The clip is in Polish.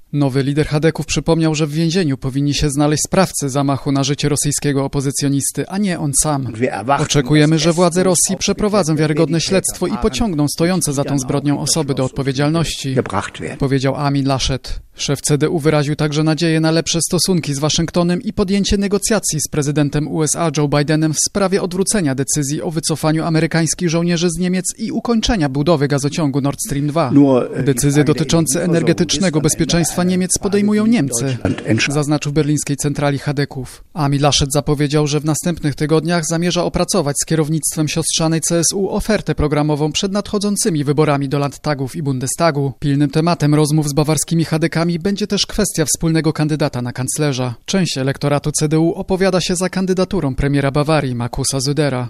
Nowy lider Chadeków przypomniał, że w więzieniu powinni się znaleźć sprawcy zamachu na życie rosyjskiego opozycjonisty, a nie on sam. Oczekujemy, że władze Rosji przeprowadzą wiarygodne śledztwo i pociągną stojące za tą zbrodnią osoby do odpowiedzialności, powiedział Armin Laschet. Szef CDU wyraził także nadzieję na lepsze stosunki z Waszyngtonem i podjęcie negocjacji z prezydentem USA Joe Bidenem w sprawie odwrócenia decyzji o wycofaniu amerykańskich żołnierzy z Niemiec i ukończenia budowy gazociągu Nord Stream 2. Decyzje dotyczące energetycznego bezpieczeństwa Niemiec podejmują Niemcy, zaznaczył w berlińskiej centrali Chadeków. Armin Laschet zapowiedział, że w następnych tygodniach zamierza opracować z kierownictwem siostrzanej CSU ofertę programową przed nadchodzącymi wyborami do Landtagów i Bundestagu. Pilnym tematem rozmów z bawarskimi Chadekami będzie też kwestia wspólnego kandydata na kanclerza. Część elektoratu CDU opowiada się za kandydaturą premiera Bawarii Markusa Södera.